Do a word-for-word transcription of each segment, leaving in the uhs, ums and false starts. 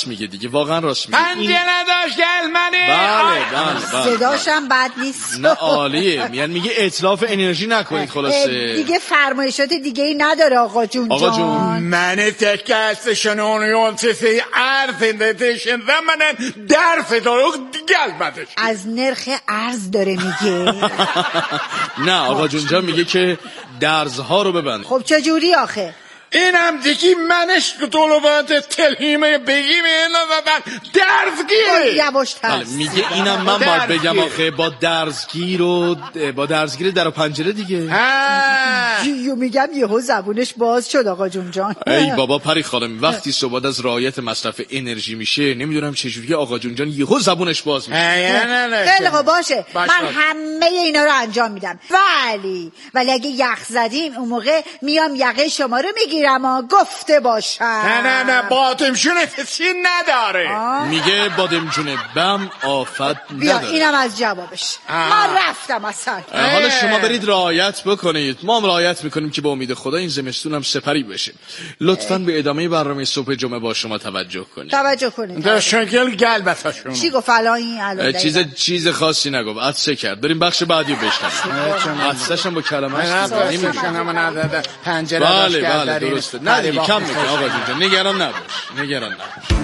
راست میگه دیگه، واقعا راست میگه. پنجه این... نداشت گلمنه. بله بله بله. صداشم بد نیست. نه عالیه. یعنی میگه اتلاف انرژی نکنید خلاصه. دیگه فرمایشات دیگه ای نداره آقا جون. آقا جون من تکستشون اونیون چیزی ارزنده تشن زمانن درف داره گلمنش. از نرخ ارز داره میگه. نه آقا جون جا میگه که درزها رو ببند. خب چجوری آخه؟ اینم دیگه منش طلبات تلهیمه بگیم اینا زدن درزگیره. یواش ترس. میگه اینم من باید بگم آخه با درزگیر و با درزگیر در و پنجره دیگه. یو میگم یهو زبونش باز شد آقا جون جان. ای بابا پری خانم وقتی صحبت از رعایت مصرف انرژی میشه نمیدونم چجوری آقا جون جان یهو زبونش باز میشه. خیلی خوب باشه من همه اینا رو انجام میدم، ولی ولی اگه یخ زدیم اون موقع میام یقه شما رو میگیرم اما گفته باشم. نه نه نه بادمجونه چی نداره. آه. میگه بادمجونه بم آفت نداره. بیا اینم از جوابش. من رفتم اصلا. حالا شما برید رعایت بکنید، ما هم رعایت میکنیم که با امید خدا این زمستون هم سپری بشیم. لطفاً به ادامه برنامه صبح جمعه با شما توجه کنید. توجه کنید. در شکل گلبتاشون. چی گفت الان این الان چیز چیز خاصی نگفت، عطسه کرد. بریم بخش بعدی بشنویم. عطسش هم با کلمه‌اش نمیشه. پنجره بله بله درسته. نه دیگه کم میکنه آقا جون نگران نباش نگران نباش.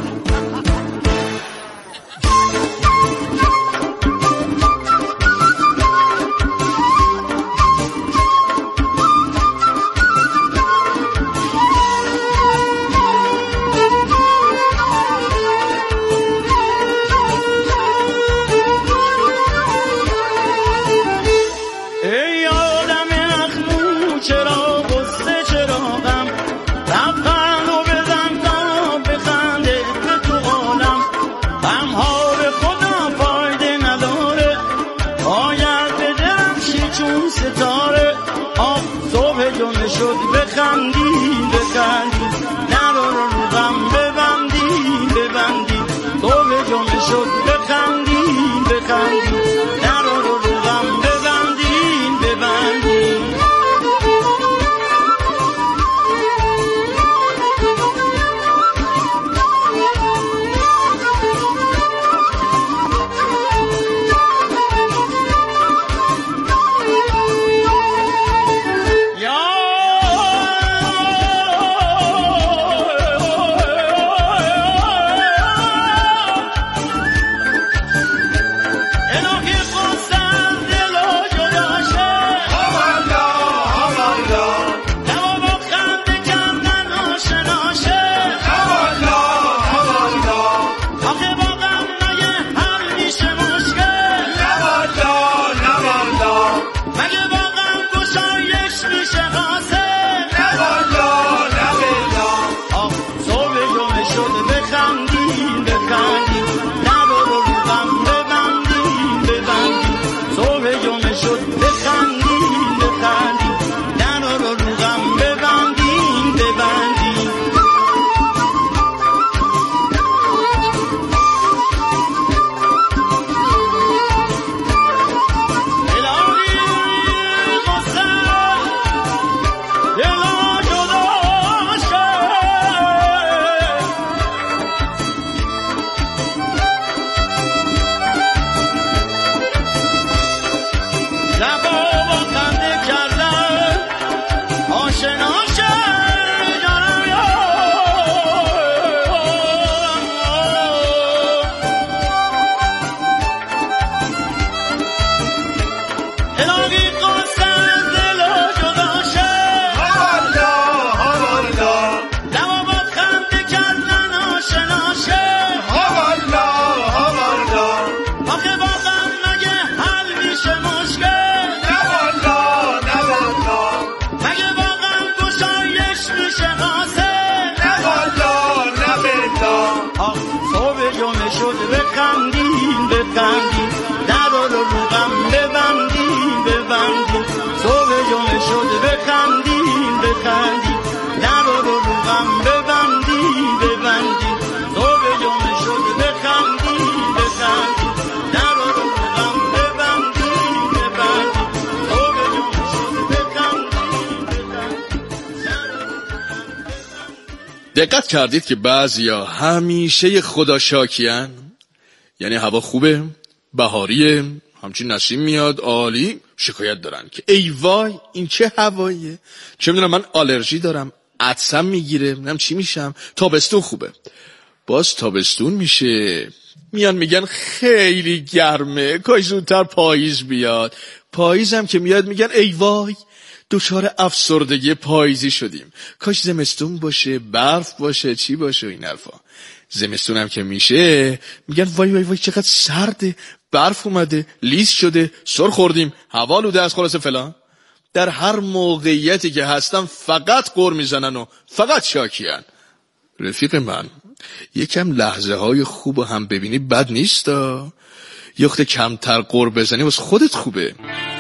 دقت کردید که بعضیا همیشه خدا شاکیان؟ یعنی هوا خوبه، بهاریه، همچین نسیم میاد عالی، شکایت دارن که ای وای این چه هواییه، چه میدونم من آلرژی دارم، عطسم میگیره، نمیدونم چی میشم. تابستون خوبه، باز تابستون میشه میان میگن خیلی گرمه، کاش زودتر پاییز بیاد. پاییزم که میاد میگن ای وای دچار افسردگی پاییزی شدیم، کاش زمستون باشه، برف باشه، چی باشه این حرفا. زمستونم که میشه میگن وای وای وای چقدر سرده، برف اومده، لیز شده، سر خوردیم، هوا آلوده از خلاص فلان. در هر موقعیتی که هستن فقط غر میزنن و فقط شاکیان. رفیق من یکم لحظه های خوب هم ببینی بد نیستا، یه وقت کمتر غر بزنی واسه خودت خوبه.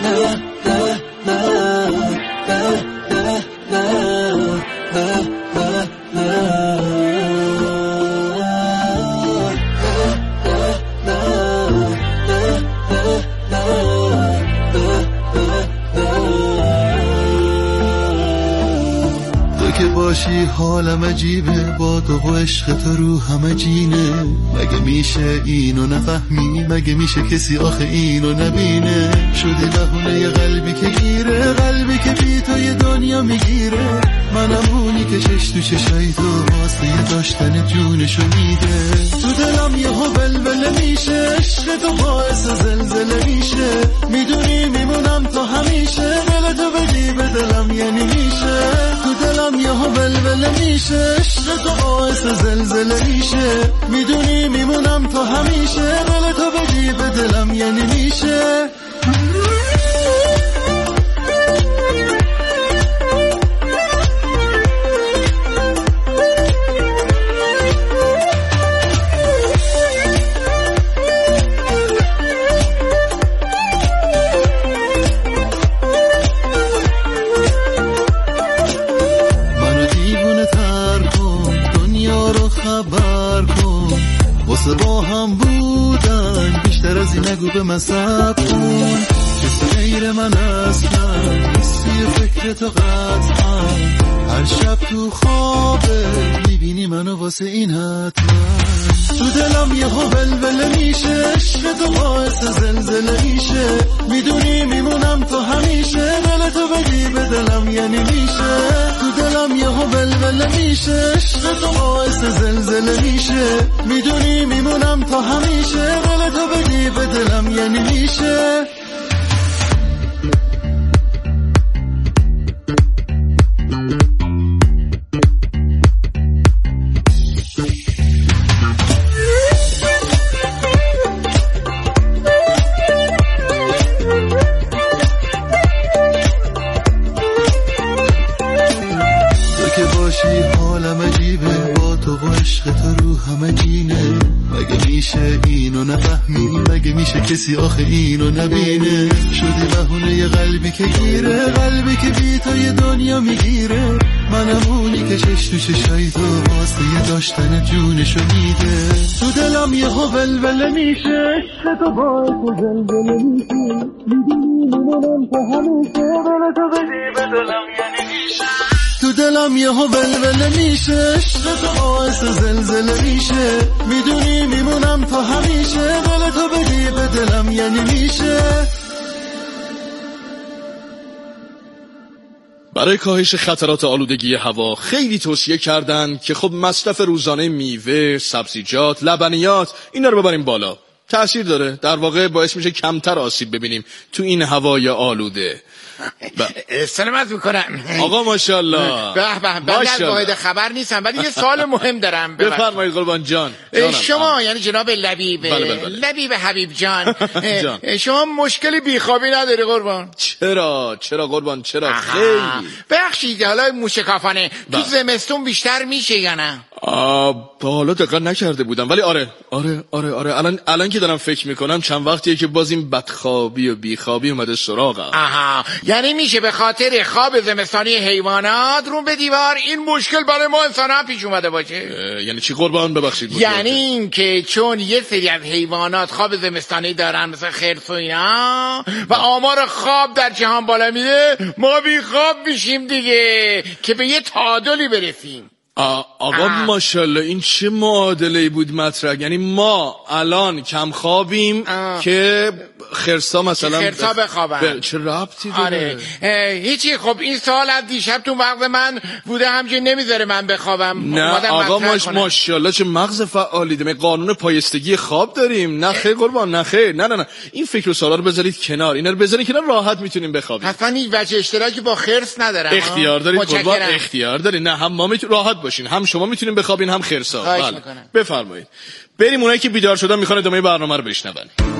باشی حالم عجیبه، با تو و عشق تو رو همه جینه. مگه میشه اینو نفهمی؟ مگه میشه کسی آخه اینو نبینه؟ شدی بهونه یه قلبی که گیره، قلبی که بی تو یه دنیا میگیره. منم اونی که چش تو چشای تو واسه یه داشتن جونشو میده. تو دلم یه ها بلبله میشه، عشق تو باعث زلزله میشه. میدونی میمونم تو همیشه، دل تو بدی به دلم یعنی میشه. تو دلم یه ها بلبله میشه، عشق تو باعث زلزله میشه. میدونی میمونم تو همیشه، دل تو بدی به دلم یعنی میشه. با هم بودن بیشتر از این نگو به من صبر کن. کسی غیر من اصلا نیستی فکر تو قطعا. هر شب تو خوابه میبینی منو واسه این حتما. تو دلم یه ها بلبله میشه، عشق تو باعث زلزله میشه. میدونی میمونم تو همیشه، دل تو بدی به دلم یعنی میشه. تو دلم یه ها بلبله میشه، عشق تو باعث زلزله میشه. میدونی میمونم تو همیشه، دل تو بدی به دلم یعنی میشه. حالم عجیبه، با تو و عشق تو رو همه جینه. مگه میشه اینو نفهمی؟ مگه میشه کسی آخه اینو نبینه؟ شدی بهونه یه قلبی که گیره، قلبی که بی تو یه دنیا میگیره. منم اونی که چش تو چشای تو واسه یه داشتن جونشو میده. تو دلم یه ها بلبله میشه، عشق تو باعث زلزله میشه. میدونی میمونم تو همیشه، دل تو بدی به دلم یعنی میشه. تو دلم یه ها بلبله میشه، عشق تو باعث زلزله میشه. میدونی میمونم تو همیشه، دل تو بدی به دلم یعنی میشه. برای کاهش خطرات آلودگی هوا خیلی توصیه کردن که خب مصرف روزانه میوه، سبزیجات، لبنیات اینا رو ببریم بالا. تأثیر داره، در واقع باعث میشه کمتر آسیب ببینیم تو این هوای آلوده. ب... سلامت میکنم آقا ماشاءالله. به به به از واحد خبر نیستم ولی یه سوال مهم دارم. بفرمایید قربان جان. شما آه. یعنی جناب لبیب بله بله بله. لبیب حبیب جان, جان. شما مشکلی بیخوابی نداری قربان؟ چرا چرا قربان چرا؟ خیلی بخشید حالا موشکافانه تو زمستون بیشتر میشه یا نه؟ آه حالا دقت نکرده بودم ولی آره آره آره آره الان الان که دارم فکر میکنم چند وقتیه که باز این بدخوابی و بیخوابی اومده سراغم. آها یعنی میشه به خاطر خواب زمستانی حیوانات رو به دیوار این مشکل برای ما انسان هم پیش اومده باشه؟ یعنی چی قربان ببخشید؟ یعنی این که چون یه سری از حیوانات خواب زمستانی دارن مثل خرس و اینا و آمار خواب در جهان بالا میره، ما بیخواب میشیم دیگه که به یه تعادلی برسیم. آقا ماشاءالله این چه معادله‌ای بود مطرح؟ یعنی ما الان کم خوابیم آه. که خرسا مثلا خرسا بخوابن ب... چه ربطی داره؟ آره هیچی. خب این سوال از دیشب تو مغز من بوده، همچنین نمیذاره من بخوابم. نه آقا ماش ماشاءالله چه مغز فعالی داره. قانون پایستگی خواب داریم. نه خیر قربان، نه خیر، نه نه نه این فکر و سوالا رو بذارید کنار، اینا رو بذارید کنار، راحت میتونیم بخوابیم. حتما هیچ وجه اشتراکی با خرس ندارم. اختیار دارید قربان، اختیار دارید. نه هم ما میتونیم راحت باشین، هم شما میتونین بخوابین، هم خرسا. بله بفرمایید. بریم اونایی که بیدار شدن میخوان ادامه برنامه رو بشنون.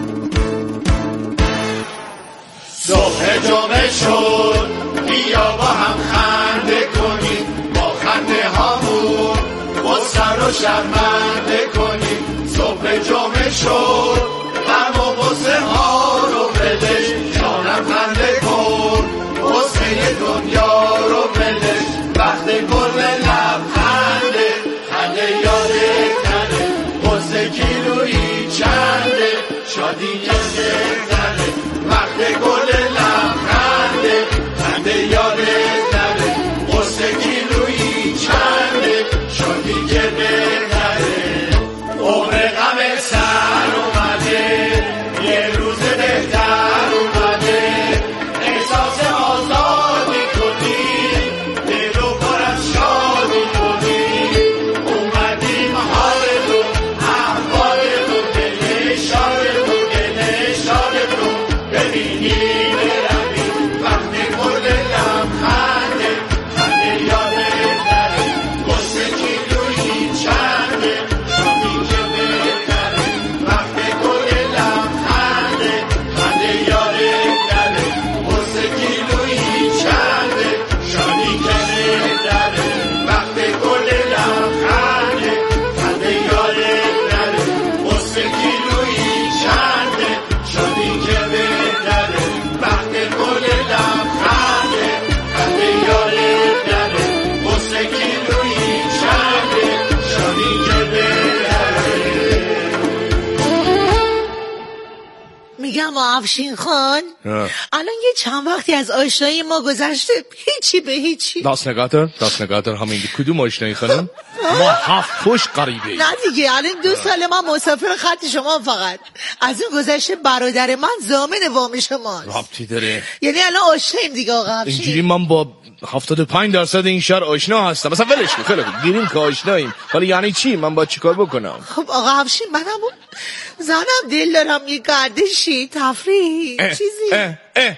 صبح جمعه شد بیا با هم خنده کنیم، با خنده هامون با سر و شرمنده کنیم. صبح جمعه شد غم و غصه ها رو بدش، جانم خنده کن غصه دنیا رو بدش. وقت گل لبخنده خنده یاده کنه، غصه کیلویی چنده شادی یاده کنه. وقت گل لبخنده خنده یاده کنه، غصه کیلویی چنده شادی که بهتره. عمر غم سر اومده یه روز بهتر اومده، احساس آزادی کنی دل و پر از شادی کنی. اومدیم حال تو احوال تو دل شاد تو دل شاد تو ببینی بروی. وقت گل لبخنده خنده یاده نره، غصه کیلویی چنده شادی که بهتره. وقت گل لبخنده خنده یاده نره، غصه کیلویی چنده شادی که بهتره. وقت گل لبخنده خنده یاده نره، غصه کیلویی چنده شادی که بهتره. وقت گل لبخنده خنده یاده نره، غصه کیلویی چنده شادی که بهتره. میگم افشین خان الان یه چند وقتی از آشنایی ما گذشته، هیچی به هیچی. دست نگاتر دست نگاتر همین کدوم آشنایی خانم؟ ما هفت پشت قریبه. نه دیگه الان دو سال من مسافر خط شما، فقط از این گذشته برادر من ضامن وام شماست. ربطی داره؟ یعنی الان آشناییم دیگه آقا افشین. اینجوری من با هفتاد و پنج درصد این شهر آشنا هستم. مثلا ولش کن، خیلی خوب گیریم که آشناییم، ولی یعنی چی؟ من باید چیکار بکنم؟ خب آقا افشین منم زنم دل دارم یه گردشی تفریحی چیزی. اه اه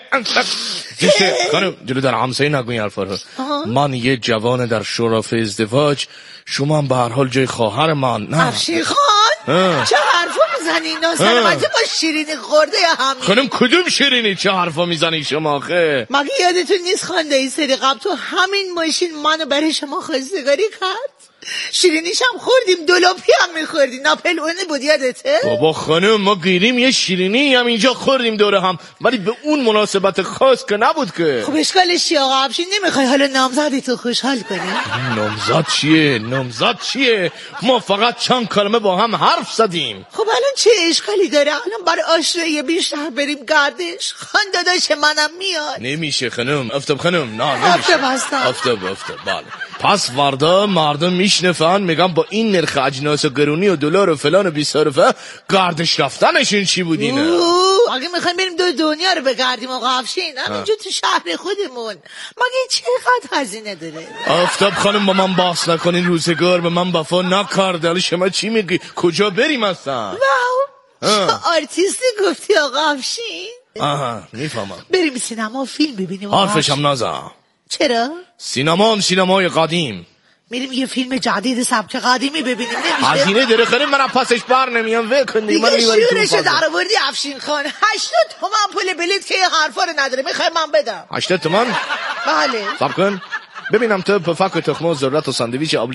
خانم جلو در همسایه نگوی حرفا رو. من یه جوان در شرف ازدواج، شما هم به هر حال جای خواهر من. نه افشین خان چه حرفا میزنی؟ ناسلامتی با شیرینی خورده یا همین؟ خانم کدوم شیرینی؟ چه حرفا میزنی شما آخه؟ مگه یادتون نیست خانده ای سری قبل تو همین ماشین منو برای شما خواستگاری کرد؟ شیرینیش هم خوردیم، دلوپی هم میخوردی، ناپلئونی بود یادته؟ بابا خانم ما گیریم یه شیرینی هم اینجا خوردیم دوره هم، ولی به اون مناسبت خاص که نبود که. خب اشکالش چیه آقا افشین؟ نمیخوای حالا نامزدی تو خوشحال کنی؟ نامزد چیه؟ نامزد چیه؟ ما فقط چند کلمه با هم حرف زدیم. خب الان چه اشکالی داره؟ الان برای آشنایی بیشتر بریم گردش، خان داداش منم میاد. نمیشه خانم. افتاب خانم نه نمیشه. افتاب هستم. افتاب افتاب بله. پس وردا مردم میشنفن میگم با این نرخ اجناس گرونی و دلار و فلان و بی‌صرفه گردش رفتنشون چی بود اینه؟ اگه میخوایم بریم دو دنیا رو بگردیم آقا افشین همینجا تو شهر خودمون مگه چقدر هزینه داره؟ آفتاب خانم با من بحث نکنین، روزگار به من وفا نکرده. حالا شما چی میگی؟ کجا بریم اصلا؟ واو چه آرتیستی گفتی آقا افشین. آها میفهمم. بریم سینما فیلم ببینیم. حرفشم نزن. چرا؟ سینما هم سینمای قدیم. میریم یه فیلم جدید سبک قدیمی ببینیم نمیشه؟ هزینه داره خیلی من پسش بر نمیام وکن دیگه. دیگه شورشو در آوردی افشین خان. هشتاد تومن پول بلیت که حرفا رو نداره، میخوای من بدم؟ هشتاد تومن؟ بله. صبر کن ببینم تو پفک و تخمه و ذرت و ساندویچ آب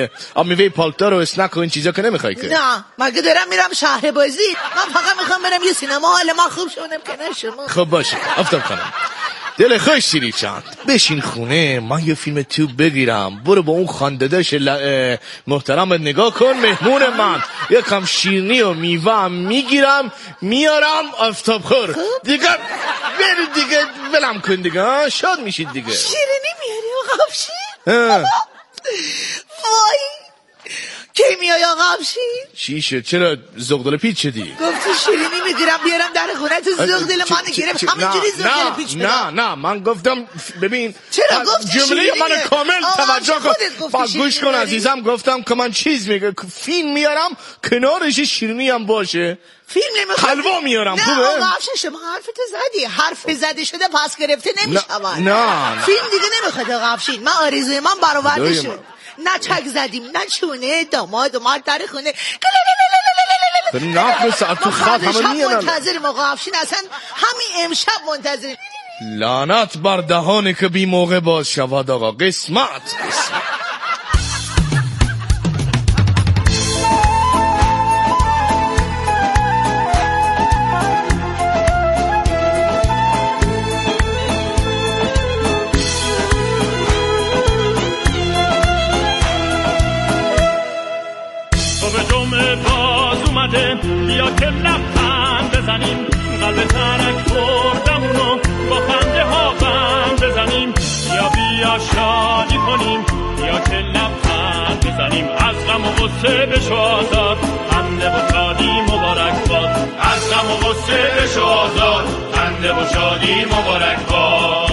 میوه پالتو و اسنک و این چیزا که نمیخوای که؟ نه مگه دارم میرم شهر بازی، من فقط میخوام برم یه سینما حال ما خوب شونم که نه شما. خب باشه افتاب کنم دل خوش سیری چند بشین خونه من یه فیلم تو بگیرم، برو با اون خانداداش ل... محترمت نگاه کن، مهمون من یکم شیرنی و میوه هم میگیرم میارم آفتاب خور دیگه. بری دیگه ولم کن دیگه، شاد میشید دیگه. شیرنی میاری آقا افشین؟ وای کی میای آقا افشین؟ چی شد؟ چرا زغدل پیچ شدی؟ گفتی شیرینی میگیرم بیارم در خونه تو زغدل من گرفت همینجوری زغدل پیچ بدم. نه نه من گفتم ببین چرا گفتی جمله شیرینیه؟ من کامل توجه کن. خودت گفتی گوش کن عزیزم، گفتم که من چیز میگه فیلم میارم کنارش شیرینی هم باشه. فیلم نمیخواد حلوا میارم. نه خوبه؟ آقا افشین شما حرفتو زدی، حرف زده شده پس گرفته نمیشود. نه نه فیلم دیگه نمیخواد آقا افشین، من آرزوی من برآورده شد. نه چک زدیم نه چونه داماد اومد در خونه ناف ساعت تو خواب همه میان. منتظریم آقا افشین، اصلا همین امشب منتظریم. لعنت بر دهانی که بی موقع باز شود آقا. قسمت قسمت بیا که لبخند بزنیم، قلب ترک بردمونو با خنده ها غم بزنیم. بیا بیا شادی کنیم، بیا که لبخند بزنیم. از غم و غصه بشو آزاد، خنده و شادی مبارک باد. از غم و غصه بشو آزاد، خنده و شادی مبارک باد.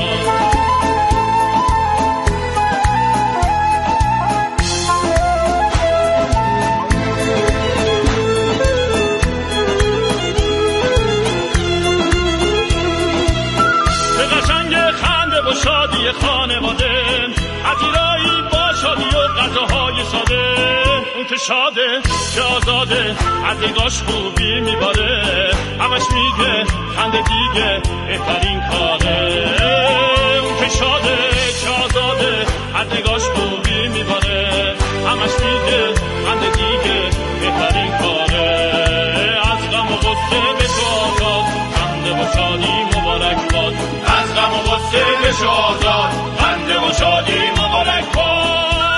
شادی خانواده عطیرایی با شادی و غذاهای ساده. اون که شاده که آزاده از نگاش خوبی میباره، همش میگه خنده دیگه بهترین کاره. اون که شاده که آزاده از نگاش خوبی میباره، همش میگه خنده دیگه بهترین کاره. از غم و غصه به تو آزاد، خنده و شادی مبارک باد. از غم و غصه بشو آزاد، خنده و شادی مبارک باد.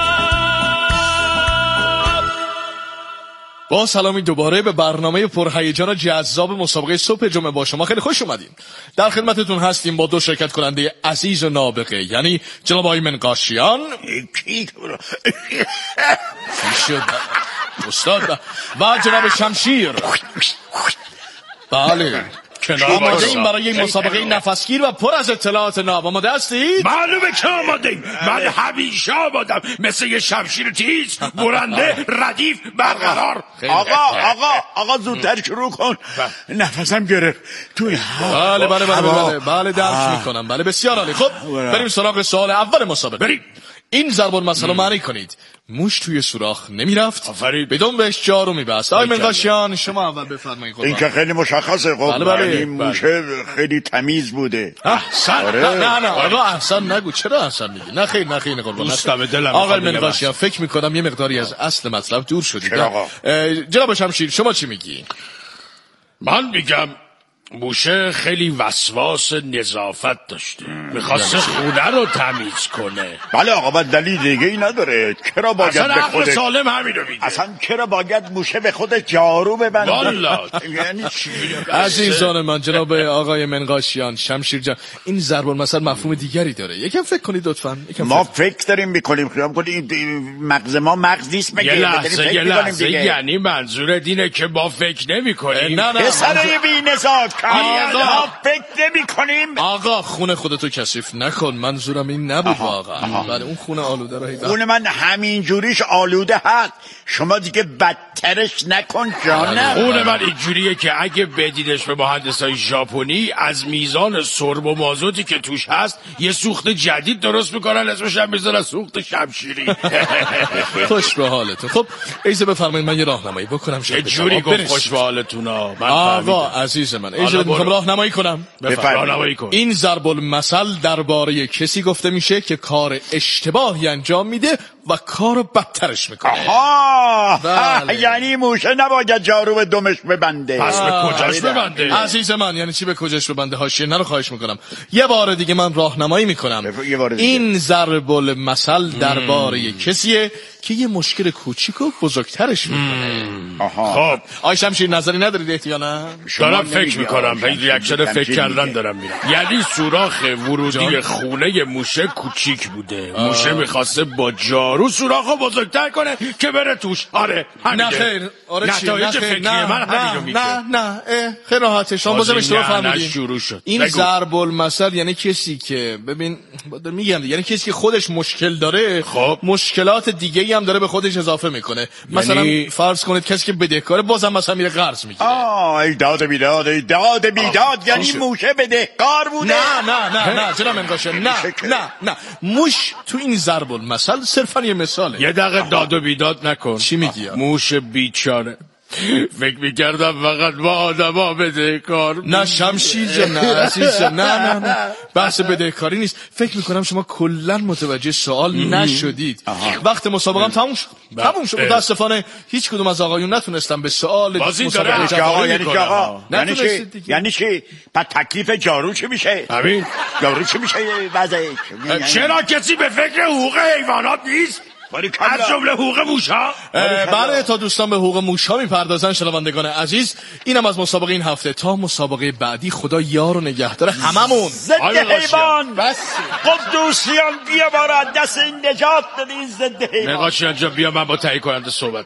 با سلامی دوباره به برنامه پرهیجان و جذاب مسابقه صبح جمعه با شما خیلی خوش اومدین. در خدمتتون هستیم با دو شرکت کننده عزیز و نابغه، یعنی جناب آقای منقاشیان چی شد استاد و جناب شمشیر. بله آماده این برای مسابقه نفسگیر و پر از اطلاعات ناب. آماده هستید؟ معلومه که آماده ایم. من همیشه آمادم، مثل یه شمشیر تیز، برنده، ردیف، برقرار. آقا آقا آقا زودتر شروع کن، نفسم گرفت توی بله بله بله بله بله درک میکنم. بله بسیار عالی. خب بریم سراغ سوال اول مسابقه. بریم. این ضرب المثل رو معنی کنید. موش توی سوراخ نمیرفت، بدون بهش جارو میبست. آقای منقاشیان شما اول بفرمایید. این که خیلی مشخصه. خب بله بله. این موشه خیلی تمیز بوده. احسن. آره. نه نه آقا احسن نگو. چرا احسن میگی؟ نه خیر نه خیر قربان. آقای منقاشیان فکر میکنم یه مقداری از اصل مطلب دور شدید. جناب شمشیر شما چی میگی؟ من میگم موشه خیلی وسواس نظافت داشته، میخواسته خونه رو تمیز کنه. بله آقا باید دلیل دیگه ای نداره. چرا باید اصلا به عقل خودش سالم همینو میگه. اصلا چرا باید موشه به خودش جارو ببنده؟ والا یعنی چی؟ عزیزان من جناب آقای منقاشیان شمشیر جان، این ضرب المثل مفهوم دیگری داره. یکم فکر کنید لطفاً. ما فکر داریم میکنیم. خیام کنید مغز ما مغز نیست مگه؟ یه لحظه یه لحظه یعنی منظورت اینه که ما فکر نمیکنیم؟ نه نه پسرای بی‌نزاکت ما فکر نمی‌کنیم. آقا خونه خودتو کثیف نکن، منظورم این نبود واقعا. بله اون خونه آلوده رو خونه من همین جوریش آلوده هست، شما دیگه بدترش نکن جانم. خونه من اینجوریه که اگه بدیدش به مهندسای ژاپنی از میزان سرب و مازوتی که توش هست یه سوخت جدید درست میکنن، اسمش هم میذارن سوخت شمشیری. خوش به حالتون. خب ایزه بفرمایید من یه راهنمایی بکنم. چه جوری گفت خوش به حالتون ها؟ آقا عزیز من ایزه میخوام راهنمایی کنم. راهنمایی کن. این ضرب المثل درباره کسی گفته میشه که کار اشتباهی انجام میده و کارو بدترش میکنه. آها بله. یعنی موشه نباید جارو به دمش ببنده. پس به کجاش ببنده؟ عزیز من یعنی چی به کجاش ببنده؟ حاشیه نرو خواهش میکنم. یه بار دیگه من راهنمایی میکنم. این ضرب المثل درباره کسیه که یه مشکل کوچیک و بزرگترش میکنه. آها. خب آی شمشیر نظری ندارید احتیانا؟ دارم فکر میکنم، به ریاکشن فکر کردن دارم میرم. یعنی سوراخ ورودی خونه موشه کوچیک بوده. موشه میخواسته با جارو جارو سوراخو بزرگتر کنه که بره توش. آره نه خیر. آره چی؟ نتایج فکری من همینو میگه. نه نه خیلی راحته. شما بازم اشتباه فهمیدین. شروع شد. این ضرب المثل یعنی کسی که ببین میگم یعنی کسی که خودش مشکل داره خب مشکلات دیگه‌ای هم داره به خودش اضافه میکنه. مثلا یعنی... فرض کنید کسی که بدهکاره بازم مثلا میره قرض میگیره. آه ای داد بیداد ای داد بیداد یعنی موشه بدهکار بوده. نه نه نه نه جناب انگاشه نه نه نه موش تو این ضرب المثل صرفا یه مثاله. یه دقیقه داد و بیداد نکن. چی میگی؟ موش بیچاره. فکر میکردم فقط با آدما بدهکار. نه شمشیر جان نه عزیز جان نه نه نه بحث بدهکاری نیست. فکر میکنم شما کلا متوجه سوال نشدید. وقت مسابقه هم تموم شد. تموم شد. متاسفانه هیچ کدوم از آقایون نتونستن به سوال مسابقه جواب یعنی چی آقا؟ یعنی چی؟ دیگه. یعنی چی؟ بعد تکلیف جارو چی میشه؟ همین جارو چی میشه وضعش؟ چرا کسی به فکر حقوق حیوانات نیست؟ از جمله حقوق موش‌ها. بله تا دوستان به حقوق موش‌ها میپردازن شنوندگان عزیز. اینم از مسابقه این هفته. تا مسابقه بعدی خدا یار و نگهدار هممون. ضد حیوان بس قدوسیان بیا ما را دست این نجات بدین ضد حیوان. نقاشیان جا بیا من با تهیه کننده صحبت.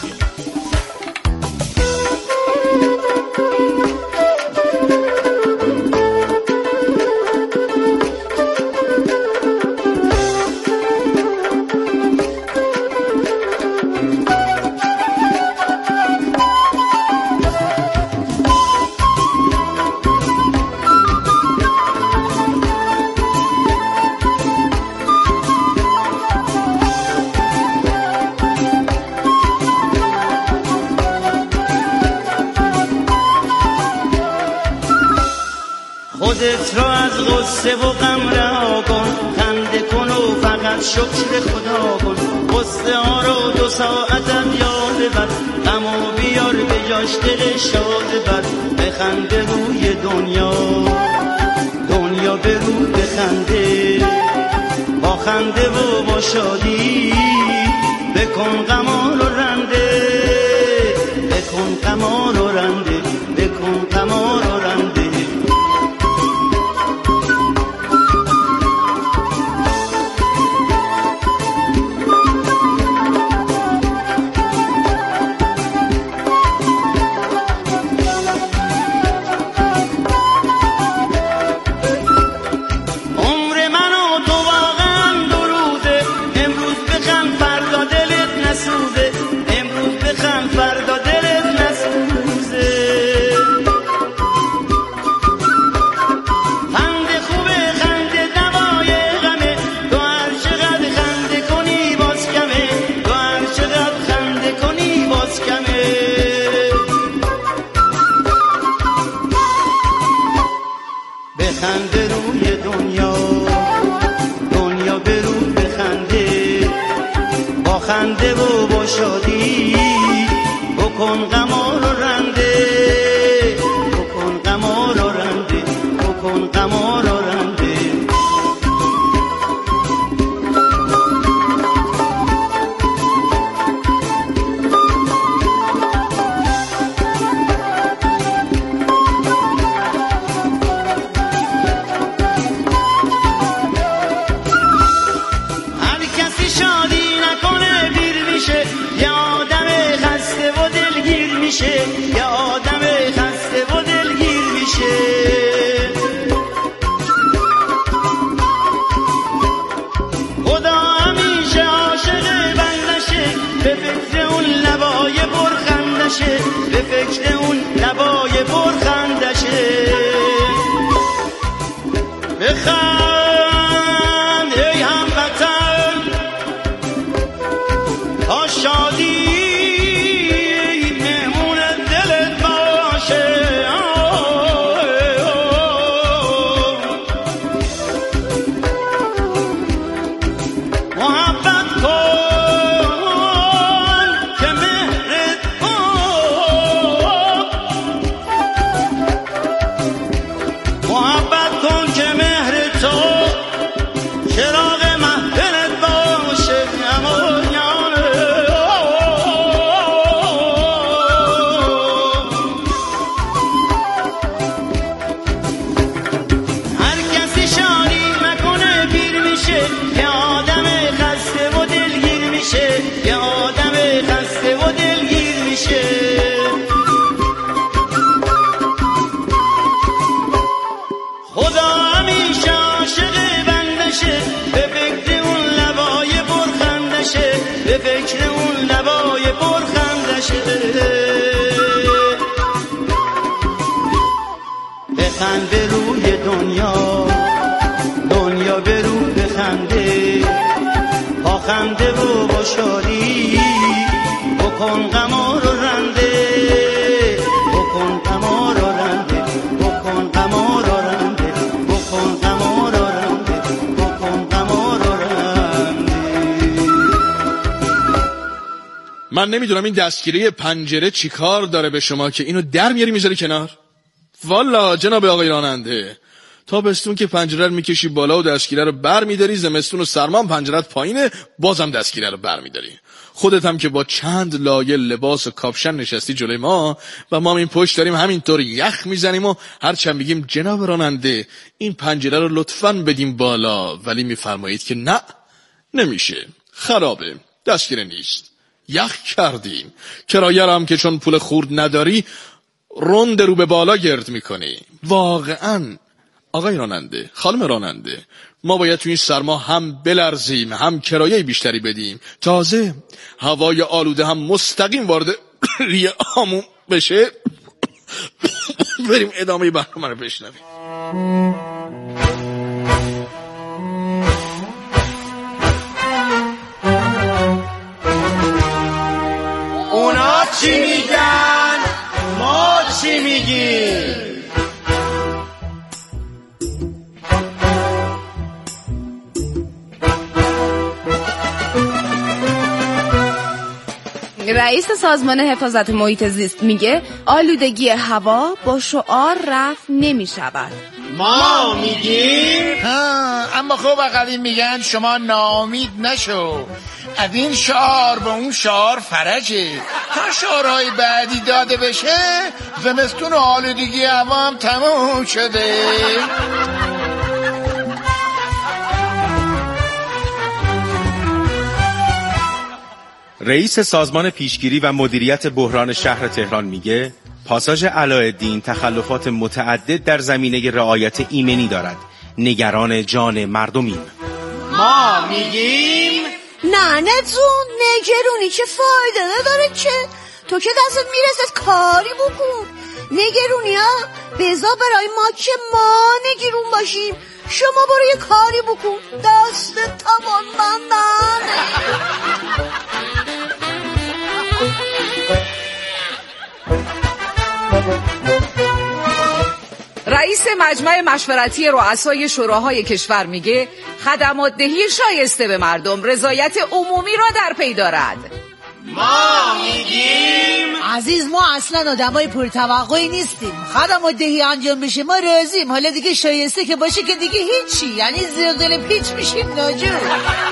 خودت را از غصه و غم رها کن، خنده کن و فقط شکر خدا کن. غصه ها رو دو ساعتت یاد بر، غم و بیار به جاش دل شاد بر. بخنده روی دنیا، دنیا به رو بخنده، با خنده و با شادی بکن غمان و رنده، بکن غمان و رنده، بکن غمان و رنده. خنده و با شادی بکن غمان و رنده، بکن غمان و رنده، بکن غمان و رنده. هر کسی شادی نکنه دیر میشه، یه آدم خسته و دلگیر میشه، یه آدم خسته و دلگیر میشه. خدا همیشه عاشق بندشه، به فکر اون لبای برخندشه، به فکر اون لبای برخندشه. بخند ای هموطن تا شادی مهمون دلت باشه. محبت کن که مهرت بخند به روی دنیا، دنیا به رو بخنده، با خنده و با شادی بکن غما رو رنده، بکن غما رو رنده، بکن غما رو رنده، بکن غما رو رنده، بکن غما رو رنده. من نمیدونم این دستگیره پنجره چی کار داره به شما که اینو در میاری میذاری کنار؟ والا جناب آقای راننده، تابستون که پنجره رو میکشی بالا و دستگیره رو بر میداری، زمستون و سرما پنجرت پایینه بازم دستگیره رو بر میداری. خودت هم که با چند لایه لباس و کاپشن نشستی جلوی ما و ما این پشت داریم همینطور یخ میزنیم و هر چند بگیم جناب راننده این پنجره رو لطفاً بدیم بالا، ولی میفرمایید که نه نمیشه، خرابه، دستگیره نیست، یخ کردیم. کرایه هم که چون پول خورد نداری روند رو به بالا گرد میکنی. واقعاً آقای راننده، خانم راننده، ما باید تو این سرما هم بلرزیم هم کرایه بیشتری بدیم، تازه هوای آلوده هم مستقیم وارد ریه هامون بشه. بریم ادامه برنامه رو بشنویم. اونا چی میگن ما چی میگیم؟ رئیس سازمان حفاظت محیط زیست میگه آلودگی هوا با شعار رفع نمی شود. ما میگیم اما خب اقلی میگن شما ناامید نشو، از این شعار به اون شعار فرجه. تا شعارهای بعدی داده بشه زمستون و آلودگی هوا هم تموم شده. رئیس سازمان پیشگیری و مدیریت بحران شهر تهران میگه پاساژ علاءالدین تخلفات متعدد در زمینه رعایت ایمنی دارد. نگران جان مردمیم. ما میگیم ننتون نگرونی چه فایده نداره که تو که دستت میرسد کاری بکن. نگرونی ها بزا برای ما که ما نگرون باشیم، شما برو یه کاری بکن. دست توان بندن. رئیس مجمع مشورتی رؤسای شوراهای کشور میگه خدمات دهی شایسته به مردم رضایت عمومی را در پی دارد. ما میگیم عزیز ما اصلا آدمای پرتوقعی نیستیم. خدمات دهی انجام بشه ما راضیم، حالا دیگه شایسته که باشه که دیگه هیچی، یعنی زیر دل پیچ میشیم ناجور.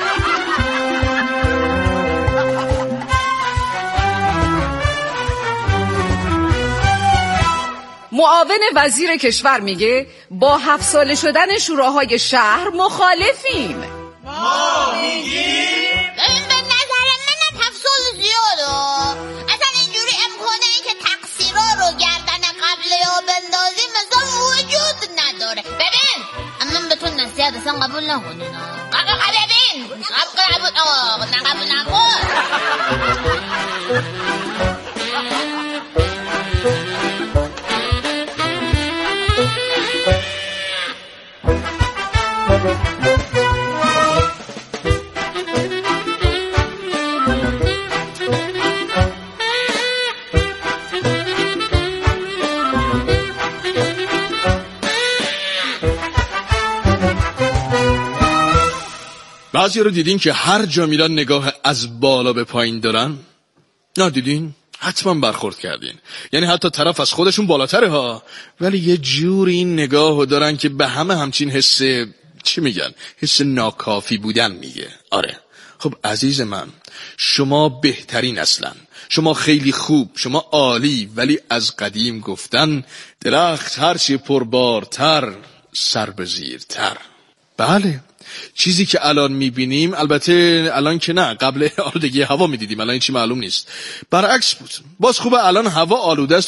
معاون وزیر کشور میگه با هفت ساله شدن شوراهای شهر مخالفیم. ما میگیم ببین به نظر من هفت سال زیاده، اصلا اینجوری امکانه این که تقصیرها رو گردن قبله ها بندازیم مثلا وجود نداره. ببین اما به تو نصیحت اصلا قبول نکنین. قبول ببین قبول قبول نه قبول نکن. بعضی رو دیدین که هر جا میرن نگاه از بالا به پایین دارن؟ نه دیدین؟ حتما برخورد کردین. یعنی حتی طرف از خودشون بالاتره ها، ولی یه جوری این نگاهو دارن که به همه همچین حس چی میگن؟ حس ناکافی بودن میگه. آره خب عزیز من، شما بهترین اصلا، شما خیلی خوب، شما عالی، ولی از قدیم گفتن درخت هرچی پربارتر سر به زیرتر. بله چیزی که الان میبینیم، البته الان که نه، قبل آلودگی هوا میدیدیم، الان این چی معلوم نیست، برعکس بود. باز خوبه الان هوا آلوده است